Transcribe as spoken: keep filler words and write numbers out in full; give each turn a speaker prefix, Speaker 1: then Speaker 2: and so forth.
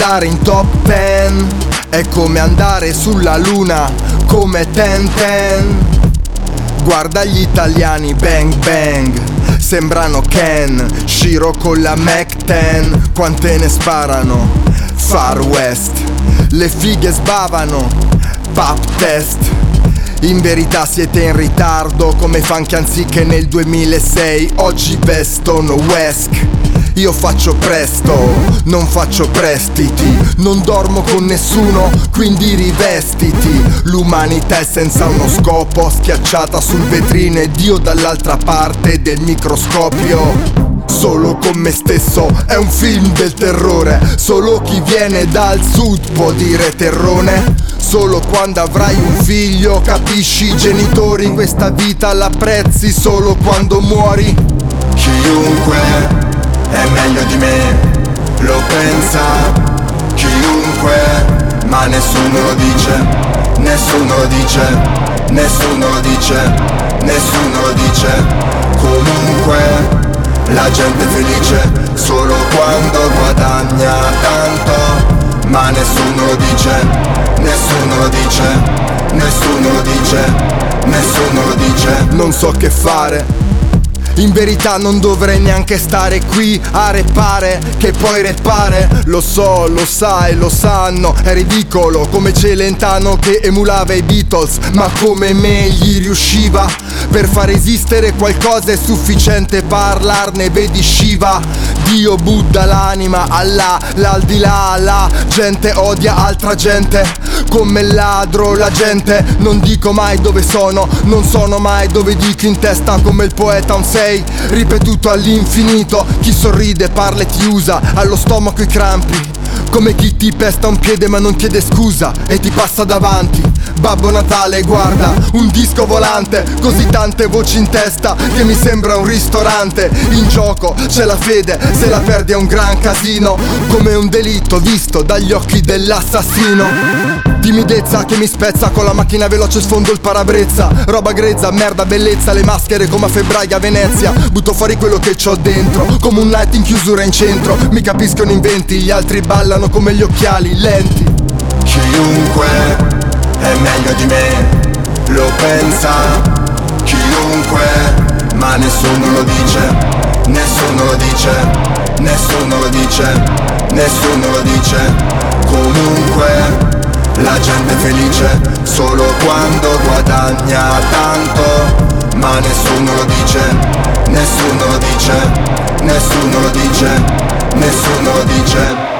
Speaker 1: andare in top ten, è come andare sulla luna, come ten ten. Guarda gli italiani, bang bang, sembrano Ken, Shiro con la Mac dieci, quante ne sparano, Far West, le fighe sbavano, pap test. In verità siete in ritardo come i funky anziché nel duemilasei, oggi vestono Wesk. Io faccio presto, non faccio prestiti, non dormo con nessuno, quindi rivestiti. L'umanità è senza uno scopo, schiacciata sul vetrino ed io dall'altra parte del microscopio. Solo con me stesso è un film del terrore, solo chi viene dal sud può dire terrone. Solo quando avrai un figlio capisci i genitori, in questa vita l'apprezzi solo quando muori.
Speaker 2: Chiunque è meglio di me, lo pensa chiunque, ma nessuno lo dice, nessuno lo dice, nessuno lo dice, nessuno lo dice. Comunque la gente è felice solo quando guadagna tanto, ma nessuno lo dice, nessuno lo dice, nessuno lo dice, nessuno lo dice.
Speaker 1: Non so che fare, in verità non dovrei neanche stare qui a repare, che poi repare. Lo so, lo sai, lo sanno, è ridicolo come Celentano che emulava i Beatles, ma come me gli riusciva. Per far esistere qualcosa è sufficiente parlarne, vedi Shiva, Dio, Buddha, l'anima, Allah, l'aldilà, la gente odia altra gente come il ladro, la gente. Non dico mai dove sono, non sono mai dove dico in testa come il poeta un sei, ripetuto all'infinito. Chi sorride, parla e ti usa, allo stomaco i crampi, come chi ti pesta un piede ma non chiede scusa e ti passa davanti. Babbo Natale, guarda, un disco volante, così tante voci in testa che mi sembra un ristorante. In gioco c'è la fede, se la perdi è un gran casino, come un delitto visto dagli occhi dell'assassino. Timidezza che mi spezza, con la macchina veloce sfondo il parabrezza. Roba grezza, merda, bellezza, le maschere come a febbraio a Venezia. Butto fuori quello che c'ho dentro, come un night in chiusura in centro. Mi capiscono inventi, gli altri ballano come gli occhiali lenti.
Speaker 2: Chiunque è meglio di me, lo pensa chiunque, ma nessuno lo dice, nessuno lo dice, nessuno lo dice, nessuno lo dice. Comunque la gente è felice solo quando guadagna tanto, ma nessuno lo dice, nessuno lo dice, nessuno lo dice, nessuno lo dice.